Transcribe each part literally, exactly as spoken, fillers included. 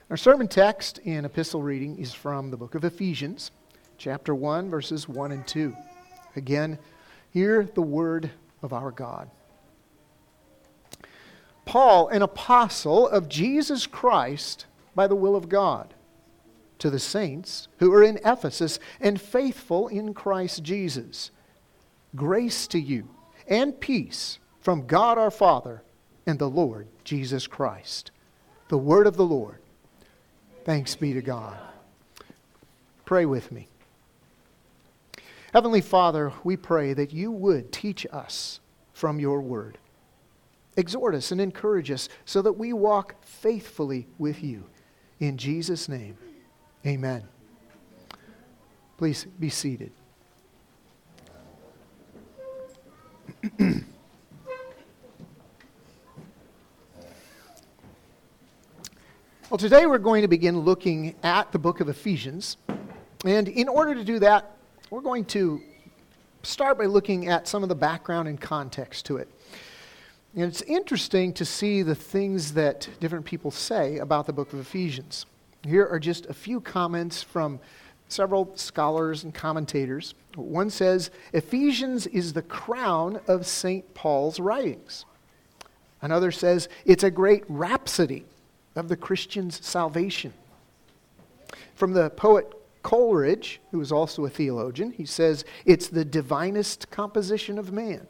Our sermon text and epistle reading is from the book of Ephesians, chapter one, verses one and two. Again, hear the word of our God. Paul, an apostle of Jesus Christ by the will of God, to the saints who are in Ephesus and faithful in Christ Jesus. Grace to you and peace from God our Father and the Lord Jesus Christ. The word of the Lord. Thanks be to God. Pray with me. Heavenly Father, we pray that you would teach us from your word. Exhort us and encourage us so that we walk faithfully with you. In Jesus' name, amen. Please be seated. Well, today we're going to begin looking at the book of Ephesians. And in order to do that, we're going to start by looking at some of the background and context to it. And it's interesting to see the things that different people say about the book of Ephesians. Here are just a few comments from several scholars and commentators. One says, Ephesians is the crown of Saint Paul's writings. Another says, it's a great rhapsody of the Christian's salvation. From the poet Coleridge, who is also a theologian, he says, it's the divinest composition of man.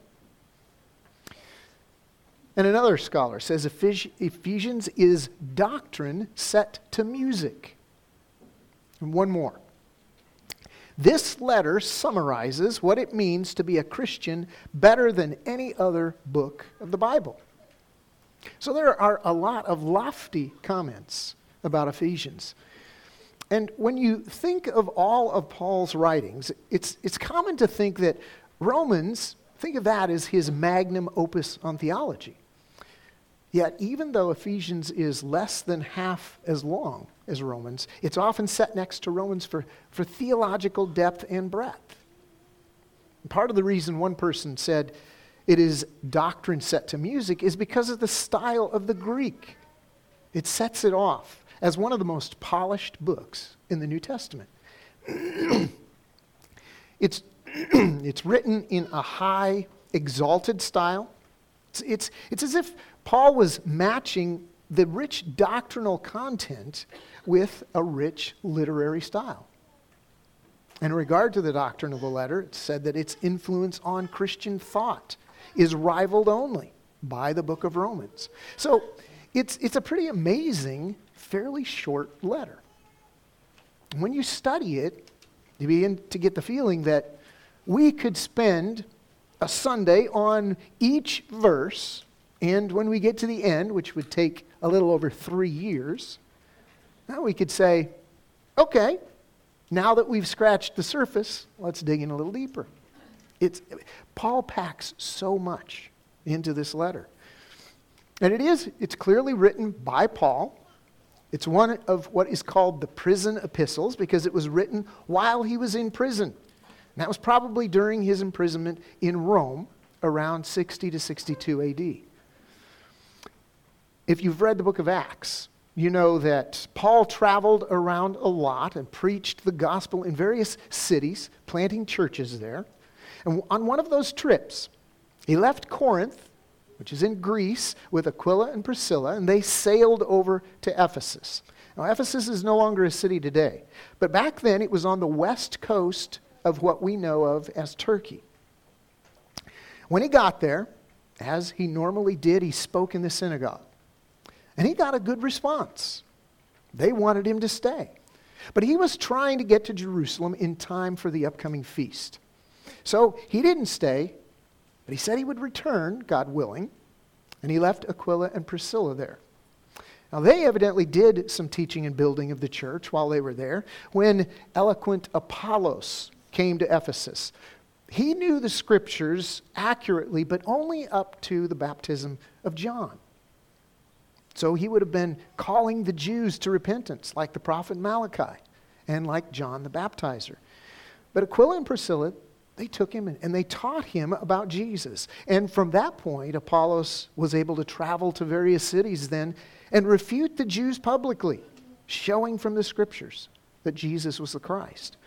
And another scholar says Ephesians is doctrine set to music. And one more. This letter summarizes what it means to be a Christian better than any other book of the Bible. So there are a lot of lofty comments about Ephesians. And when you think of all of Paul's writings, it's, it's common to think that Romans, think of that as his magnum opus on theology. Yet, even though Ephesians is less than half as long as Romans, it's often set next to Romans for, for theological depth and breadth. And part of the reason one person said it is doctrine set to music is because of the style of the Greek. It sets it off as one of the most polished books in the New Testament. it's, it's written in a high, exalted style. It's, it's, it's as if Paul was matching the rich doctrinal content with a rich literary style. In regard to the doctrine of the letter, it said that its influence on Christian thought is rivaled only by the book of Romans. So it's, it's a pretty amazing, fairly short letter. When you study it, you begin to get the feeling that we could spend a Sunday on each verse, and when we get to the end, which would take a little over three years, now we could say, okay, now that we've scratched the surface, let's dig in a little deeper. It's, Paul packs so much into this letter. And it is, it's clearly written by Paul. It's one of what is called the prison epistles because it was written while he was in prison. And that was probably during his imprisonment in Rome around sixty to sixty-two A D. If you've read the book of Acts, you know that Paul traveled around a lot and preached the gospel in various cities, planting churches there. And on one of those trips, he left Corinth, which is in Greece, with Aquila and Priscilla, and they sailed over to Ephesus. Now, Ephesus is no longer a city today, but back then it was on the west coast of what we know of as Turkey. When he got there, as he normally did, he spoke in the synagogue. And he got a good response. They wanted him to stay. But he was trying to get to Jerusalem in time for the upcoming feast. So he didn't stay, but he said he would return, God willing, and he left Aquila and Priscilla there. Now they evidently did some teaching and building of the church while they were there when eloquent Apollos came to Ephesus. He knew the scriptures accurately, but only up to the baptism of John. So he would have been calling the Jews to repentance, like the prophet Malachi and like John the Baptizer. But Aquila and Priscilla, they took him and they taught him about Jesus. And from that point, Apollos was able to travel to various cities then and refute the Jews publicly showing from the Scriptures that Jesus was the Christ.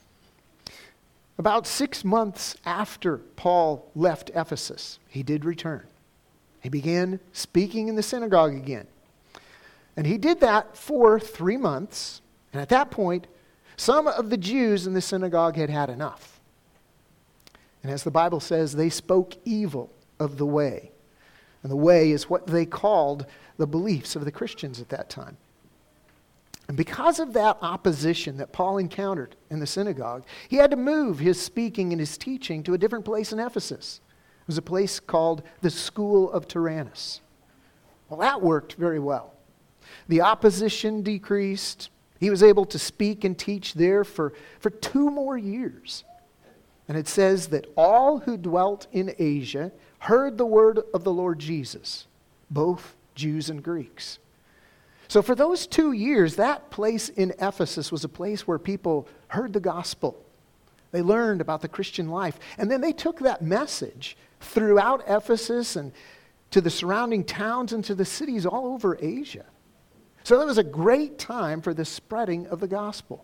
About six months after Paul left Ephesus, he did return. He began speaking in the synagogue again. And he did that for three months. And at that point, some of the Jews in the synagogue had had enough. And as the Bible says, they spoke evil of the way. And the way is what they called the beliefs of the Christians at that time. And because of that opposition that Paul encountered in the synagogue, he had to move his speaking and his teaching to a different place in Ephesus. It was a place called the School of Tyrannus. Well, that worked very well. The opposition decreased. He was able to speak and teach there for, for two more years. And it says that all who dwelt in Asia heard the word of the Lord Jesus, both Jews and Greeks. So for those two years, that place in Ephesus was a place where people heard the gospel. They learned about the Christian life. And then they took that message throughout Ephesus and to the surrounding towns and to the cities all over Asia. So it was a great time for the spreading of the gospel.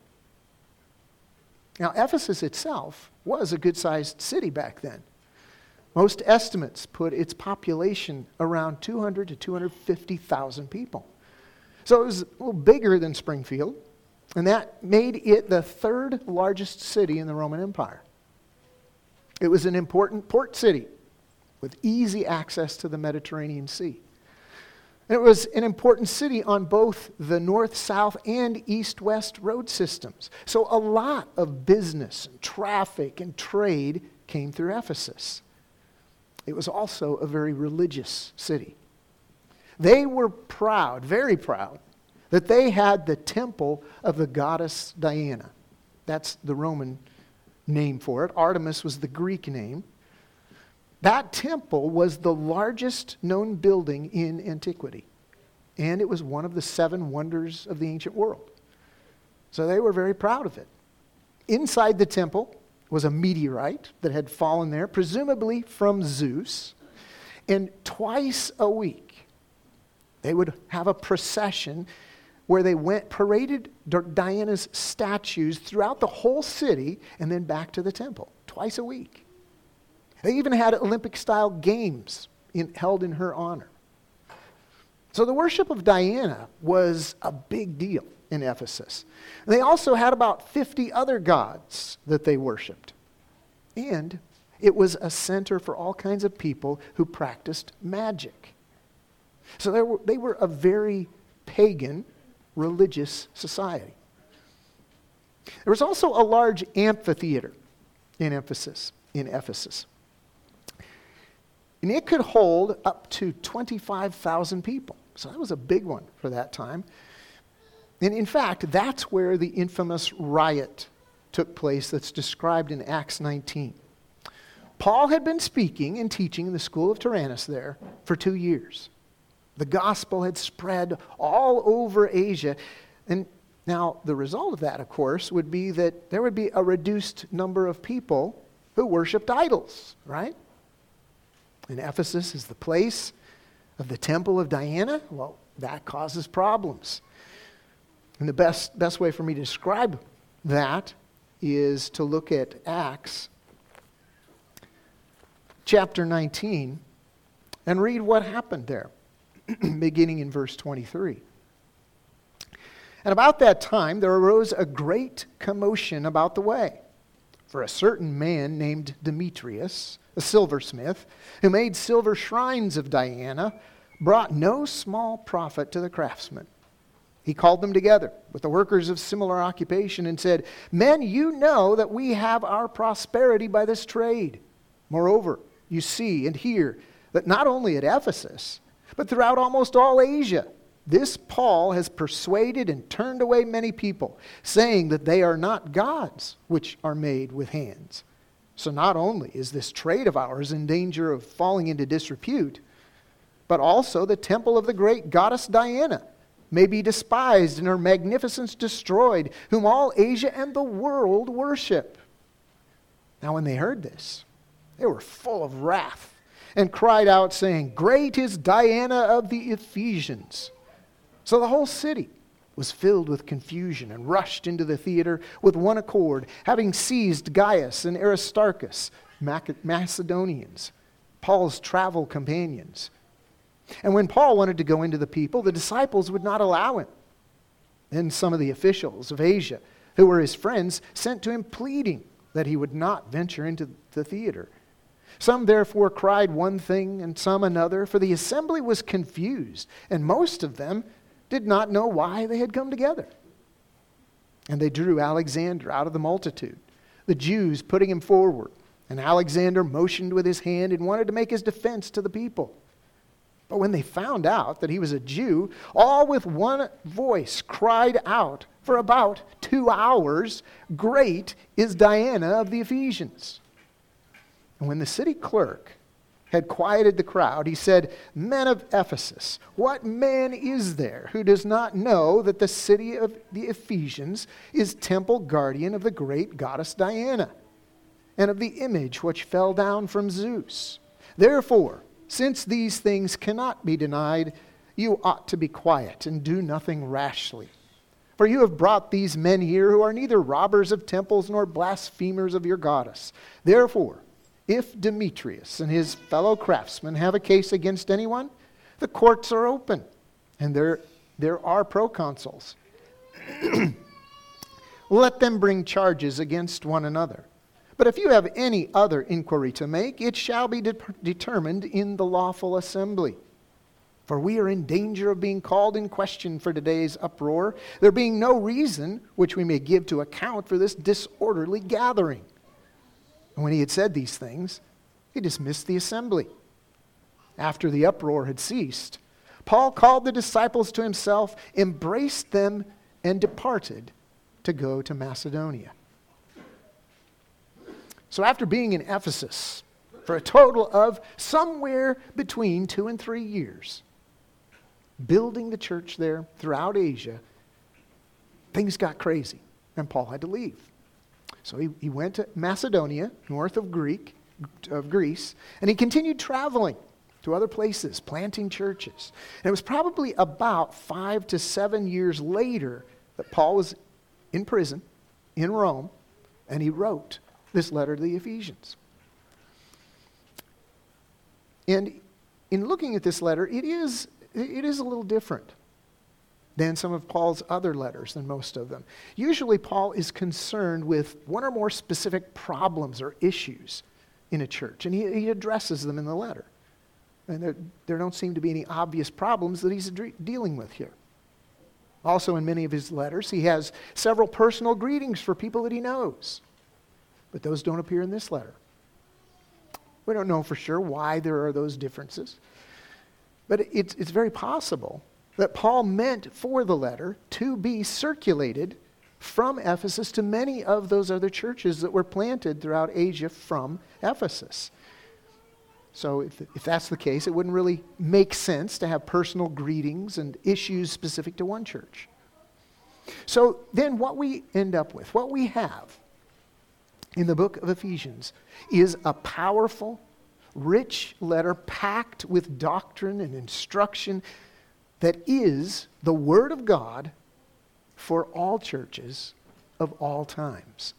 Now, Ephesus itself was a good-sized city back then. Most estimates put its population around two hundred to two hundred fifty thousand people. So it was a little bigger than Springfield, and that made it the third largest city in the Roman Empire. It was an important port city with easy access to the Mediterranean Sea. And it was an important city on both the north-south and east-west road systems. So a lot of business and traffic and trade came through Ephesus. It was also a very religious city. They were proud, very proud, that they had the temple of the goddess Diana. That's the Roman name for it. Artemis was the Greek name. That temple was the largest known building in antiquity. And it was one of the seven wonders of the ancient world. So they were very proud of it. Inside the temple was a meteorite that had fallen there, presumably from Zeus. And twice a week, they would have a procession where they went, paraded Diana's statues throughout the whole city and then back to the temple, twice a week. They even had Olympic-style games in, held in her honor. So the worship of Diana was a big deal in Ephesus. They also had about fifty other gods that they worshipped. And it was a center for all kinds of people who practiced magic. So they were, they were a very pagan religious society. There was also a large amphitheater in Ephesus, in Ephesus. And it could hold up to twenty-five thousand people. So that was a big one for that time. And in fact, that's where the infamous riot took place that's described in Acts nineteen. Paul had been speaking and teaching in the school of Tyrannus there for two years. The gospel had spread all over Asia. And now the result of that, of course, would be that there would be a reduced number of people who worshiped idols, right? And Ephesus is the place of the temple of Diana. Well, that causes problems. And the best, best way for me to describe that is to look at Acts chapter nineteen and read what happened there, beginning in verse twenty-three. And about that time there arose a great commotion about the way. For a certain man named Demetrius, a silversmith, who made silver shrines of Diana, brought no small profit to the craftsmen. He called them together with the workers of similar occupation and said, "Men, you know that we have our prosperity by this trade. Moreover, you see and hear that not only at Ephesus, but throughout almost all Asia, this Paul has persuaded and turned away many people, saying that they are not gods which are made with hands. So not only is this trade of ours in danger of falling into disrepute, but also the temple of the great goddess Diana may be despised and her magnificence destroyed, whom all Asia and the world worship." Now when they heard this, they were full of wrath and cried out, saying, "Great is Diana of the Ephesians." So the whole city was filled with confusion and rushed into the theater with one accord, having seized Gaius and Aristarchus, Mac- Macedonians, Paul's travel companions. And when Paul wanted to go into the people, the disciples would not allow him. Then some of the officials of Asia, who were his friends, sent to him pleading that he would not venture into the theater. Some therefore cried one thing and some another, for the assembly was confused, and most of them did not know why they had come together. And they drew Alexander out of the multitude, the Jews putting him forward. And Alexander motioned with his hand and wanted to make his defense to the people. But when they found out that he was a Jew, all with one voice cried out for about two hours, "Great is Diana of the Ephesians." And when the city clerk had quieted the crowd, he said, "Men of Ephesus, what man is there who does not know that the city of the Ephesians is temple guardian of the great goddess Diana, and of the image which fell down from Zeus? Therefore, since these things cannot be denied, you ought to be quiet and do nothing rashly. For you have brought these men here who are neither robbers of temples nor blasphemers of your goddess. Therefore, if Demetrius and his fellow craftsmen have a case against anyone, the courts are open, and there, there are proconsuls. Let them bring charges against one another. But if you have any other inquiry to make, it shall be de- determined in the lawful assembly. For we are in danger of being called in question for today's uproar, there being no reason which we may give to account for this disorderly gathering." And when he had said these things, he dismissed the assembly. After the uproar had ceased, Paul called the disciples to himself, embraced them, and departed to go to Macedonia. So after being in Ephesus for a total of somewhere between two and three years, building the church there throughout Asia, things got crazy, and Paul had to leave. So he, he went to Macedonia, north of Greek, of Greece, and he continued traveling to other places, planting churches. And it was probably about five to seven years later that Paul was in prison in Rome, and he wrote this letter to the Ephesians. And in looking at this letter, it is, it is a little different than some of Paul's other letters, than most of them. Usually Paul is concerned with one or more specific problems or issues in a church, and he, he addresses them in the letter. And there, there don't seem to be any obvious problems that he's de- dealing with here. Also, in many of his letters, he has several personal greetings for people that he knows, but those don't appear in this letter. We don't know for sure why there are those differences, but it's, it's very possible that Paul meant for the letter to be circulated from Ephesus to many of those other churches that were planted throughout Asia from Ephesus. So if, if that's the case, it wouldn't really make sense to have personal greetings and issues specific to one church. So then what we end up with, what we have in the book of Ephesians, is a powerful, rich letter packed with doctrine and instruction that is the Word of God for all churches of all times.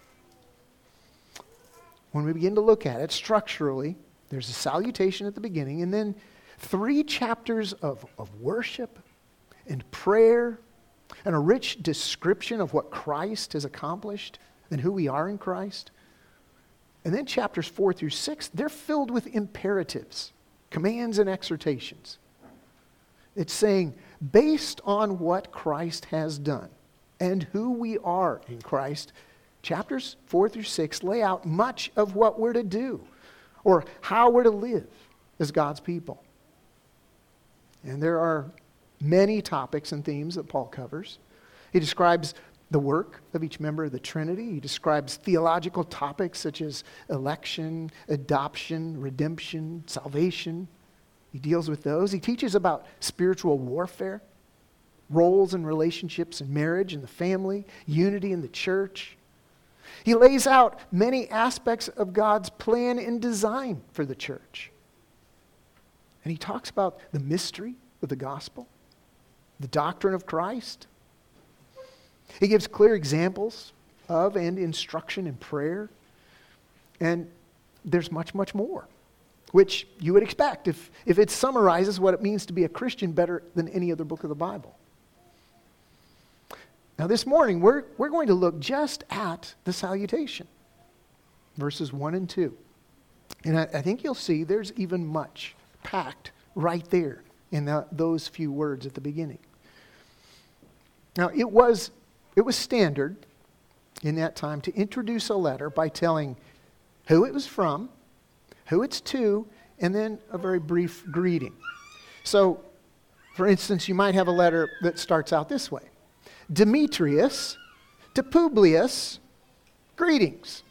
When we begin to look at it structurally, there's a salutation at the beginning, and then three chapters of, of worship and prayer and a rich description of what Christ has accomplished and who we are in Christ. And then chapters four through six, they're filled with imperatives, commands and exhortations. It's saying, based on what Christ has done and who we are in Christ, chapters four through six lay out much of what we're to do or how we're to live as God's people. And there are many topics and themes that Paul covers. He describes the work of each member of the Trinity. He describes theological topics such as election, adoption, redemption, salvation. He deals with those. He teaches about spiritual warfare, roles and relationships in marriage and the family, unity in the church. He lays out many aspects of God's plan and design for the church. And he talks about the mystery of the gospel, the doctrine of Christ, He gives clear examples of and instruction in prayer. And there's much, much more, which you would expect if, if it summarizes what it means to be a Christian better than any other book of the Bible. Now this morning, we're, we're going to look just at the salutation, verses one and two. And I, I think you'll see there's even much packed right there in the, those few words at the beginning. Now it was, it was standard in that time to introduce a letter by telling who it was from, who it's to, and then a very brief greeting. So, for instance, you might have a letter that starts out this way. Demetrius to Publius, greetings.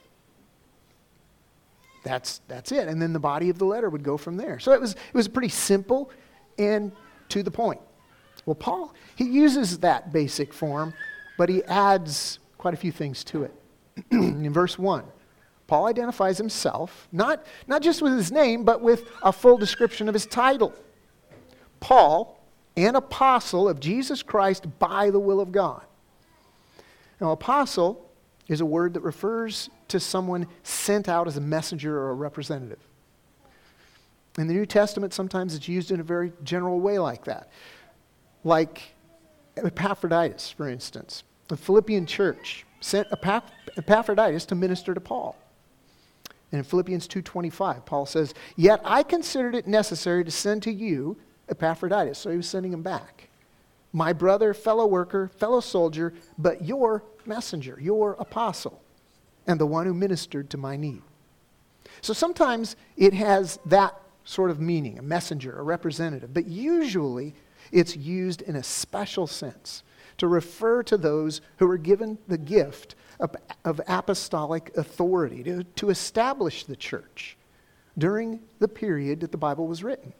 That's that's it. And then the body of the letter would go from there. So it was it was pretty simple and to the point. Well, Paul, he uses that basic form, but he adds quite a few things to it. In verse one, Paul identifies himself, not, not just with his name, but with a full description of his title. Paul, an apostle of Jesus Christ by the will of God. Now, apostle is a word that refers to someone sent out as a messenger or a representative. In the New Testament, sometimes it's used in a very general way like that. Like Epaphroditus, for instance. The Philippian church sent Epaphroditus to minister to Paul. And in Philippians two twenty-five, Paul says, "Yet I considered it necessary to send to you Epaphroditus." So he was sending him back. "My brother, fellow worker, fellow soldier, but your messenger, your apostle, and the one who ministered to my need." So sometimes it has that sort of meaning, a messenger, a representative. But usually it's used in a special sense to refer to those who were given the gift of, of apostolic authority to, to establish the church during the period that the Bible was written.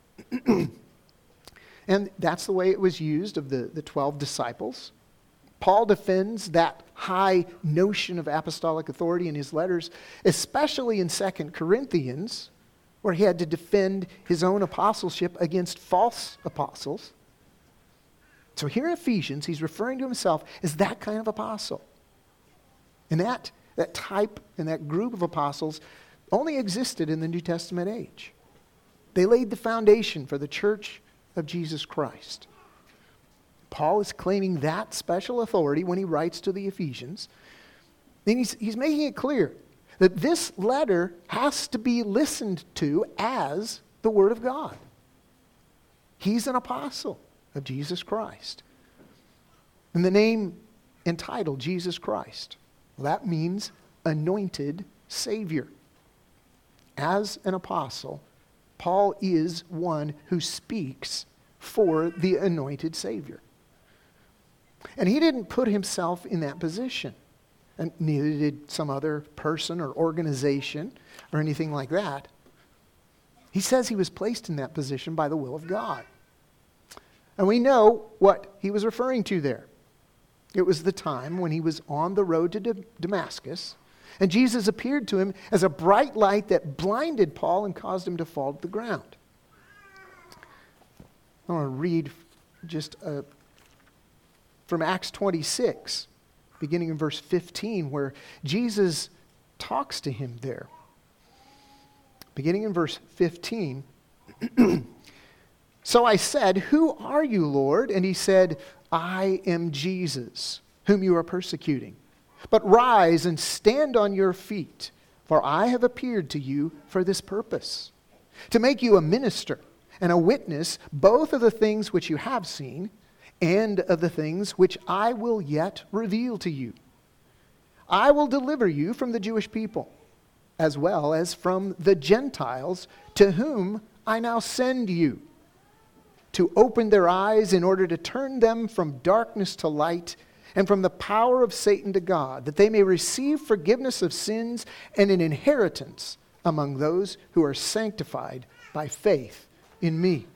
And that's the way it was used of the, the twelve disciples. Paul defends that high notion of apostolic authority in his letters, especially in Second Corinthians, where he had to defend his own apostleship against false apostles. So here in Ephesians, he's referring to himself as that kind of apostle. And that, that type and that group of apostles only existed in the New Testament age. They laid the foundation for the church of Jesus Christ. Paul is claiming that special authority when he writes to the Ephesians. And he's, he's making it clear that this letter has to be listened to as the Word of God. He's an apostle of Jesus Christ. And the name entitled Jesus Christ, well, that means anointed Savior. As an apostle, Paul is one who speaks for the anointed Savior. And he didn't put himself in that position. And neither did some other person or organization or anything like that. He says he was placed in that position by the will of God. And we know what he was referring to there. It was the time when he was on the road to D- Damascus, and Jesus appeared to him as a bright light that blinded Paul and caused him to fall to the ground. I want to read just uh, from Acts twenty-six, beginning in verse fifteen, where Jesus talks to him there. Beginning in verse fifteen, "So I said, 'Who are you, Lord?' And he said, 'I am Jesus, whom you are persecuting. But rise and stand on your feet, for I have appeared to you for this purpose, to make you a minister and a witness both of the things which you have seen and of the things which I will yet reveal to you. I will deliver you from the Jewish people, as well as from the Gentiles, to whom I now send you, to open their eyes in order to turn them from darkness to light and from the power of Satan to God, that they may receive forgiveness of sins and an inheritance among those who are sanctified by faith in me.'"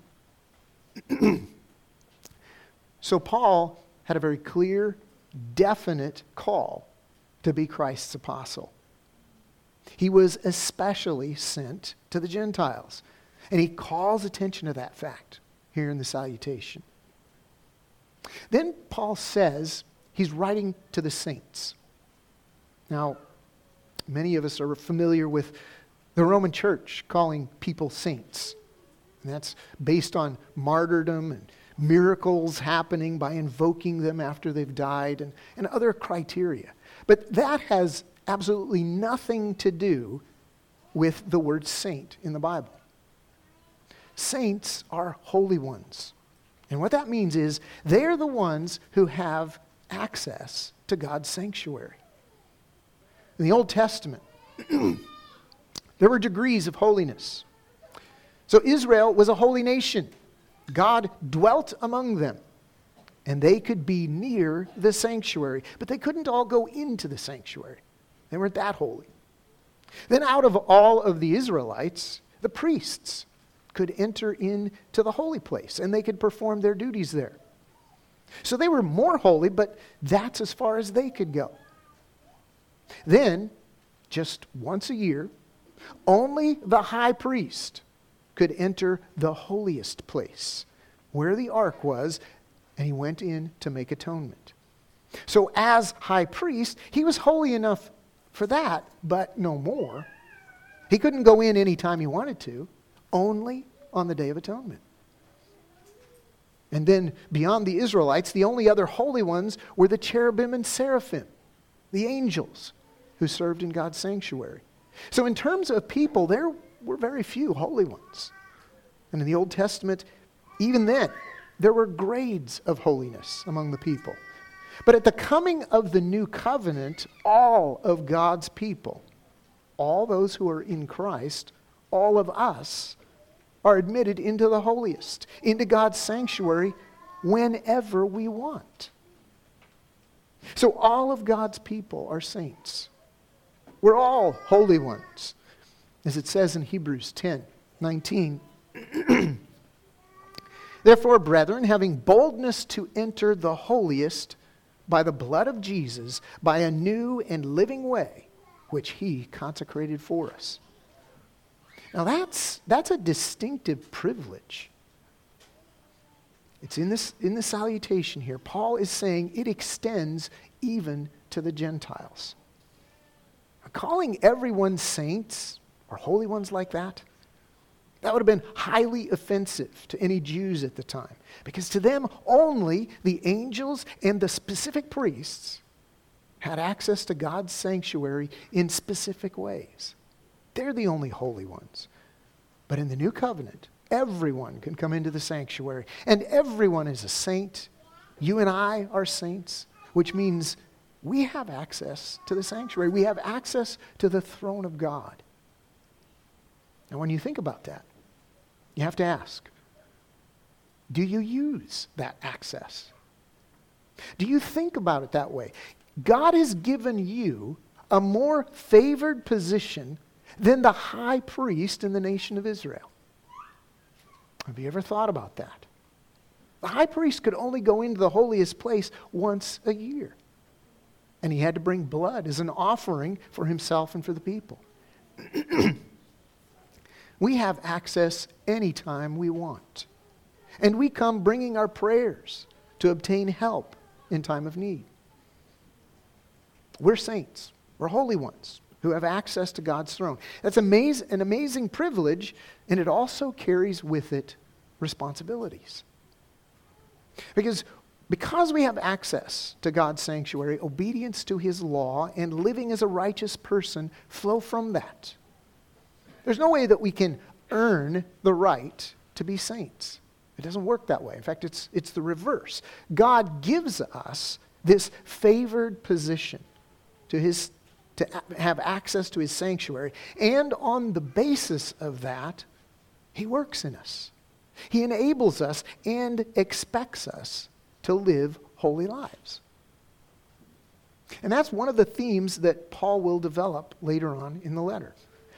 So Paul had a very clear, definite call to be Christ's apostle. He was especially sent to the Gentiles, and he calls attention to that fact here in the salutation. Then Paul says he's writing to the saints. Now, many of us are familiar with the Roman Church calling people saints. And that's based on martyrdom and miracles happening by invoking them after they've died and, and other criteria. But that has absolutely nothing to do with the word saint in the Bible. Saints are holy ones. And what that means is they're the ones who have access to God's sanctuary. In the Old Testament, there were degrees of holiness. So Israel was a holy nation. God dwelt among them, and they could be near the sanctuary, but they couldn't all go into the sanctuary. They weren't that holy. Then out of all of the Israelites, the priests could enter into the holy place, and they could perform their duties there. So they were more holy, but that's as far as they could go. Then, just once a year, only the high priest could enter the holiest place, where the ark was, and he went in to make atonement. So as high priest, he was holy enough for that, but no more. He couldn't go in any time he wanted to, only on the Day of Atonement. And then beyond the Israelites, the only other holy ones were the cherubim and seraphim, the angels who served in God's sanctuary. So in terms of people, there were very few holy ones. And in the Old Testament, even then, there were grades of holiness among the people. But at the coming of the new covenant, all of God's people, all those who are in Christ, all of us, are admitted into the holiest, into God's sanctuary, whenever we want. So all of God's people are saints. We're all holy ones. As it says in Hebrews ten nineteen, therefore, brethren, having boldness to enter the holiest by the blood of Jesus, by a new and living way, which he consecrated for us. Now that's, that's a distinctive privilege. It's in this, in the salutation here. Paul is saying it extends even to the Gentiles. Calling everyone saints or holy ones like that, that would have been highly offensive to any Jews at the time. Because to them, only the angels and the specific priests had access to God's sanctuary in specific ways. They're the only holy ones. But in the new covenant, everyone can come into the sanctuary. And everyone is a saint. You and I are saints, which means we have access to the sanctuary. We have access to the throne of God. And when you think about that, you have to ask, do you use that access? Do you think about it that way? God has given you a more favored position than the high priest in the nation of Israel. Have you ever thought about that? The high priest could only go into the holiest place once a year. And he had to bring blood as an offering for himself and for the people. We have access anytime we want. And we come bringing our prayers to obtain help in time of need. We're saints. We're holy ones who have access to God's throne. That's amaz- an amazing privilege, and it also carries with it responsibilities. Because, because we have access to God's sanctuary, obedience to his law and living as a righteous person flow from that. There's no way that we can earn the right to be saints. It doesn't work that way. In fact, it's, it's the reverse. God gives us this favored position to his to have access to his sanctuary. And on the basis of that, he works in us. He enables us and expects us to live holy lives. And that's one of the themes that Paul will develop later on in the letter.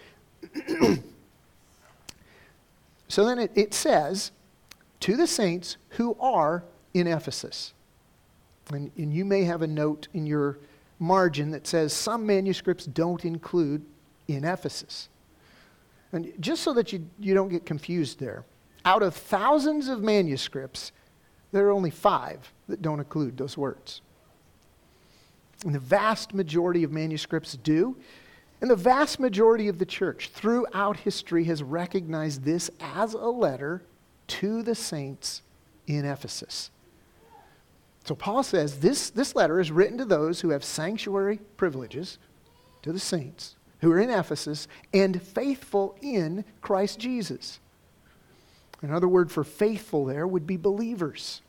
So then it, it says, to the saints who are in Ephesus. And, and you may have a note in your margin that says some manuscripts don't include in Ephesus. And just so that you, you don't get confused there, out of thousands of manuscripts, there are only five that don't include those words. And the vast majority of manuscripts do. And the vast majority of the church throughout history has recognized this as a letter to the saints in Ephesus. So Paul says this, this letter is written to those who have sanctuary privileges, to the saints who are in Ephesus and faithful in Christ Jesus. Another word for faithful there would be believers.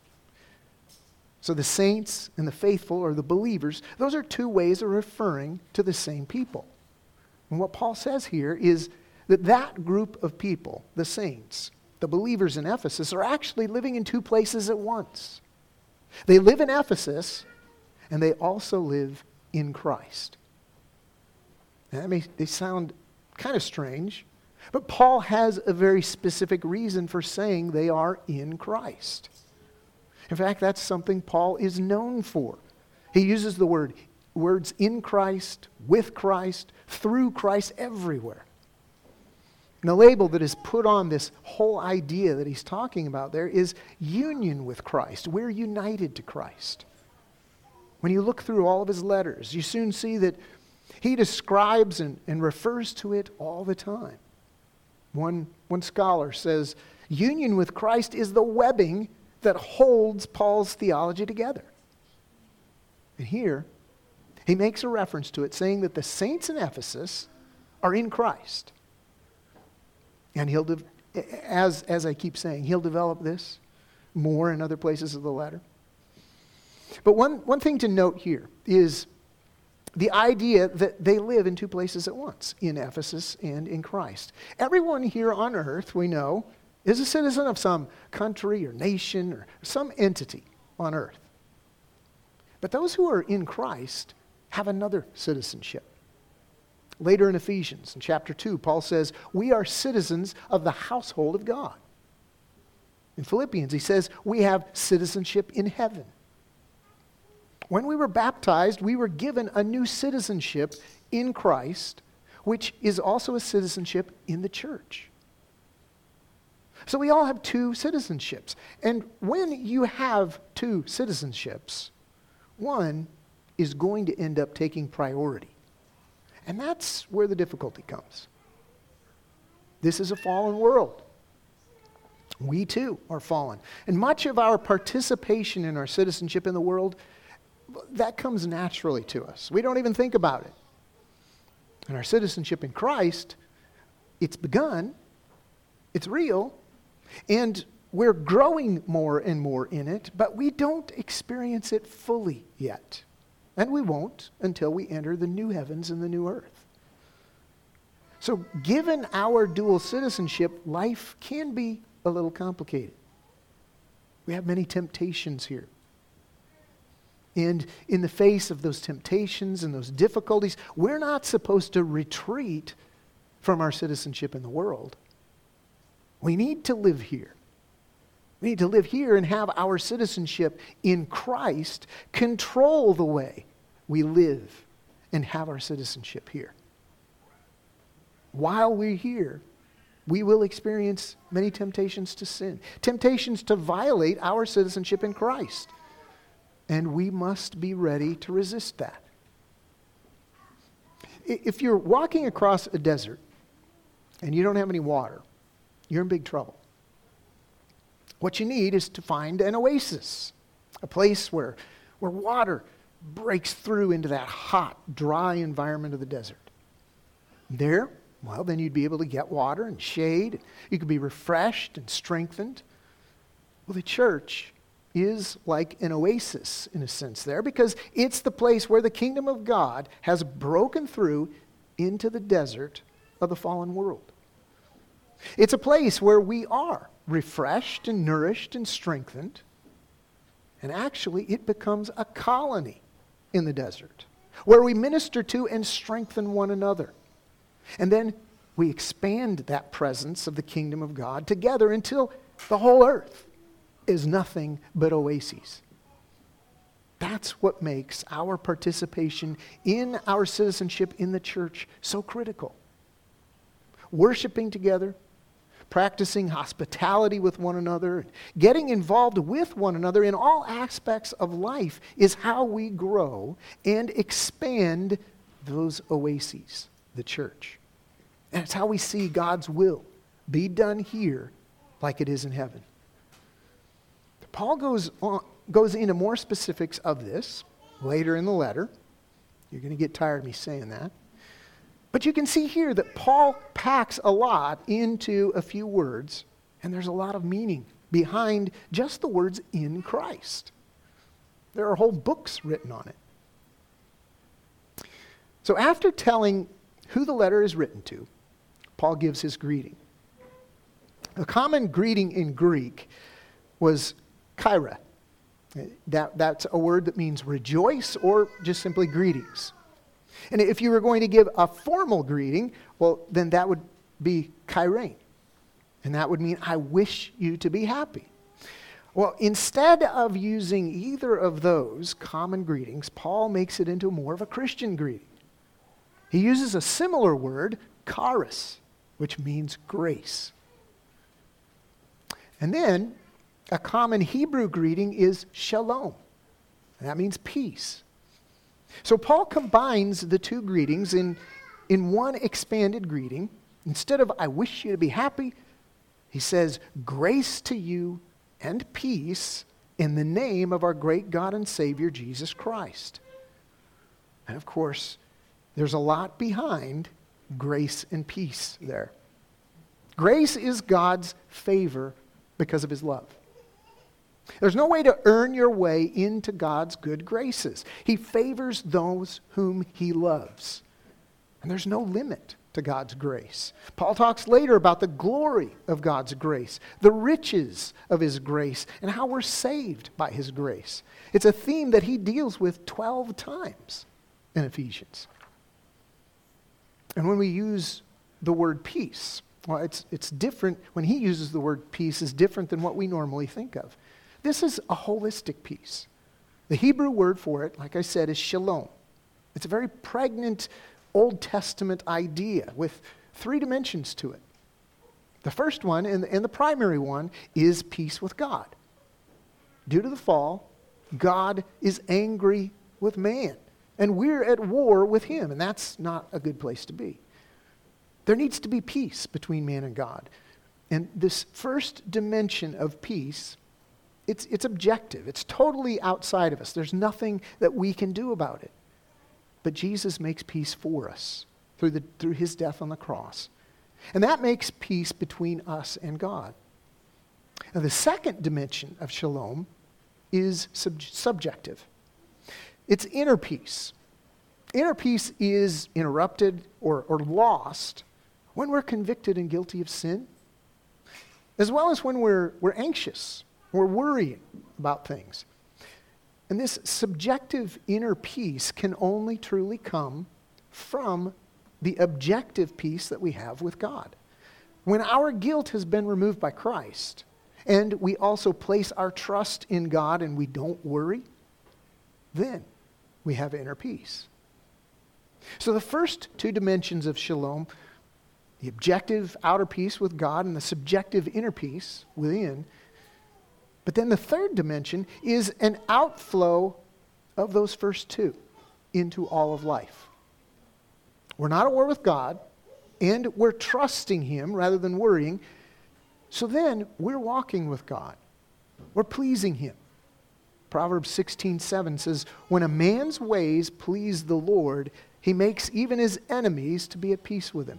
So the saints and the faithful, or the believers, those are two ways of referring to the same people. And what Paul says here is that that group of people, the saints, the believers in Ephesus, are actually living in two places at once. They live in Ephesus, and they also live in Christ. Now, that may they sound kind of strange, but Paul has a very specific reason for saying they are in Christ. In fact, that's something Paul is known for. He uses the word, words in Christ, with Christ, through Christ, everywhere. And the label that is put on this whole idea that he's talking about there is union with Christ. We're united to Christ. When you look through all of his letters, you soon see that he describes and, and refers to it all the time. One, one scholar says, union with Christ is the webbing that holds Paul's theology together. And here, he makes a reference to it, saying that the saints in Ephesus are in Christ. And he'll, de- as, as I keep saying, he'll develop this more in other places of the letter. But one, one thing to note here is the idea that they live in two places at once, in Ephesus and in Christ. Everyone here on earth, we know, is a citizen of some country or nation or some entity on earth. But those who are in Christ have another citizenship. Later in Ephesians, in chapter two, Paul says, we are citizens of the household of God. In Philippians, he says, we have citizenship in heaven. When we were baptized, we were given a new citizenship in Christ, which is also a citizenship in the church. So we all have two citizenships. And when you have two citizenships, one is going to end up taking priority. And that's where the difficulty comes. This is a fallen world. We too are fallen. And much of our participation in our citizenship in the world, that comes naturally to us. We don't even think about it. And our citizenship in Christ, it's begun, it's real, and we're growing more and more in it, but we don't experience it fully yet. And we won't until we enter the new heavens and the new earth. So given our dual citizenship, life can be a little complicated. We have many temptations here. And in the face of those temptations and those difficulties, we're not supposed to retreat from our citizenship in the world. We need to live here. We need to live here and have our citizenship in Christ control the way we live and have our citizenship here. While we're here, we will experience many temptations to sin, temptations to violate our citizenship in Christ. And we must be ready to resist that. If you're walking across a desert and you don't have any water, you're in big trouble. What you need is to find an oasis, a place where, where water breaks through into that hot, dry environment of the desert. There, well, then you'd be able to get water and shade. You could be refreshed and strengthened. Well, the church is like an oasis in a sense there, because it's the place where the kingdom of God has broken through into the desert of the fallen world. It's a place where we are refreshed and nourished and strengthened. And actually, it becomes a colony in the desert where we minister to and strengthen one another. And then we expand that presence of the kingdom of God together until the whole earth is nothing but oases. That's what makes our participation in our citizenship in the church so critical. Worshiping together, practicing hospitality with one another, getting involved with one another in all aspects of life is how we grow and expand those oases, the church. And it's how we see God's will be done here like it is in heaven. Paul goes on, goes into more specifics of this later in the letter. You're going to get tired of me saying that. But you can see here that Paul packs a lot into a few words, and there's a lot of meaning behind just the words "in Christ." There are whole books written on it. So after telling who the letter is written to, Paul gives his greeting. A common greeting in Greek was chaira. That, that's a word that means rejoice or just simply greetings. And if you were going to give a formal greeting, well, then that would be chairein. And that would mean, I wish you to be happy. Well, instead of using either of those common greetings, Paul makes it into more of a Christian greeting. He uses a similar word, charis, which means grace. And then, a common Hebrew greeting is shalom. And that means peace. So Paul combines the two greetings in, in one expanded greeting. Instead of, I wish you to be happy, he says, grace to you and peace in the name of our great God and Savior, Jesus Christ. And of course, there's a lot behind grace and peace there. Grace is God's favor because of his love. There's no way to earn your way into God's good graces. He favors those whom he loves. And there's no limit to God's grace. Paul talks later about the glory of God's grace, the riches of his grace, and how we're saved by his grace. It's a theme that he deals with twelve times in Ephesians. And when we use the word peace, well, it's, it's different. When he uses the word peace, is different than what we normally think of. This is a holistic peace. The Hebrew word for it, like I said, is shalom. It's a very pregnant Old Testament idea with three dimensions to it. The first one, and, and the primary one, is peace with God. Due to the fall, God is angry with man, and we're at war with him, and that's not a good place to be. There needs to be peace between man and God. And this first dimension of peace, It's, it's objective. It's totally outside of us. There's nothing that we can do about it. But Jesus makes peace for us through, the, through his death on the cross. And that makes peace between us and God. Now, the second dimension of shalom is sub- subjective. It's inner peace. Inner peace is interrupted or, or lost when we're convicted and guilty of sin, as well as when we're, we're anxious. We're worrying about things. And this subjective inner peace can only truly come from the objective peace that we have with God. When our guilt has been removed by Christ, and we also place our trust in God and we don't worry, then we have inner peace. So the first two dimensions of shalom, the objective outer peace with God and the subjective inner peace within. But then the third dimension is an outflow of those first two into all of life. We're not at war with God, and we're trusting him rather than worrying. So then we're walking with God. We're pleasing him. Proverbs sixteen seven says, when a man's ways please the Lord, he makes even his enemies to be at peace with him.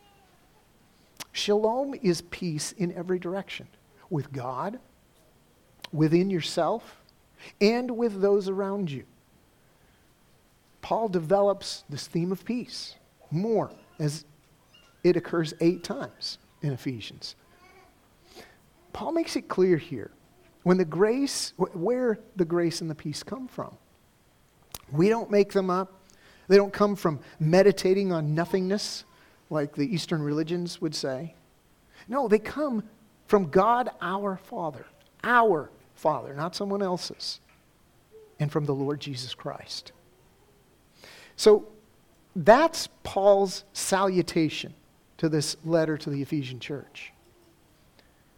Shalom is peace in every direction, with God, within yourself, and with those around you. Paul develops this theme of peace more as it occurs eight times in Ephesians. Paul makes it clear here when the grace, where the grace and the peace come from. We don't make them up. They don't come from meditating on nothingness like the Eastern religions would say. No, they come from God our Father, our Father, not someone else's, and from the Lord Jesus Christ. So that's Paul's salutation to this letter to the Ephesian church.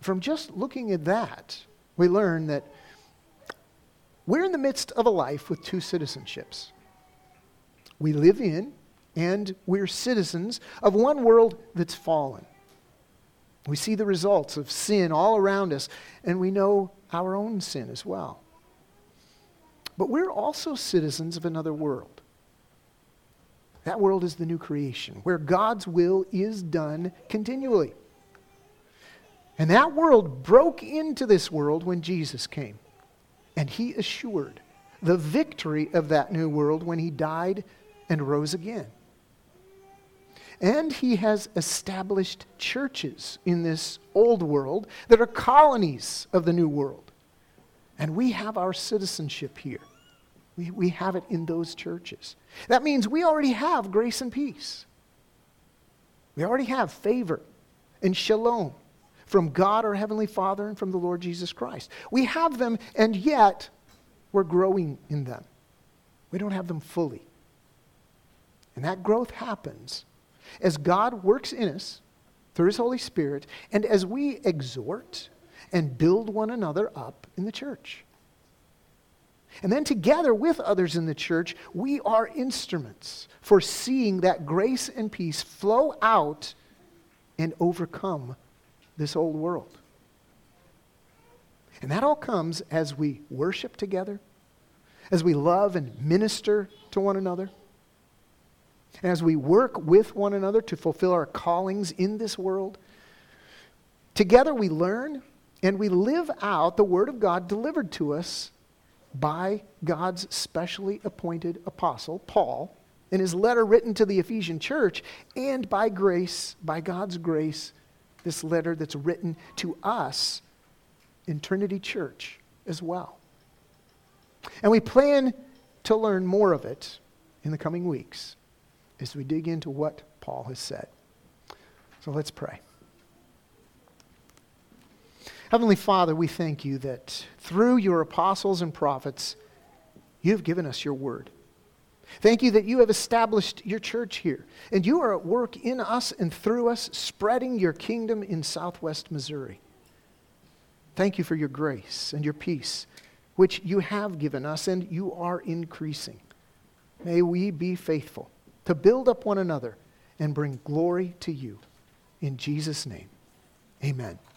from just looking at that, we learn that we're in the midst of a life with two citizenships. We live in and we're citizens of one world that's fallen. We see the results of sin all around us, and we know our own sin as well. But we're also citizens of another world. That world is the new creation, where God's will is done continually. And that world broke into this world when Jesus came. And he assured the victory of that new world when he died and rose again. And he has established churches in this old world that are colonies of the new world. And we have our citizenship here. We, we have it in those churches. That means we already have grace and peace. We already have favor and shalom from God our Heavenly Father and from the Lord Jesus Christ. We have them, and yet we're growing in them. We don't have them fully. And that growth happens as God works in us through his Holy Spirit, and as we exhort and build one another up in the church. And then together with others in the church, we are instruments for seeing that grace and peace flow out and overcome this old world. And that all comes as we worship together, as we love and minister to one another, and as we work with one another to fulfill our callings in this world. Together we learn and we live out the Word of God delivered to us by God's specially appointed apostle, Paul, in his letter written to the Ephesian church, and by grace, by God's grace, this letter that's written to us in Trinity Church as well. And we plan to learn more of it in the coming weeks as we dig into what Paul has said. So let's pray. Heavenly Father, we thank you that through your apostles and prophets, you have given us your word. Thank you that you have established your church here, and you are at work in us and through us, spreading your kingdom in southwest Missouri. Thank you for your grace and your peace, which you have given us and you are increasing. May we be faithful to build up one another and bring glory to you. In Jesus' name, amen.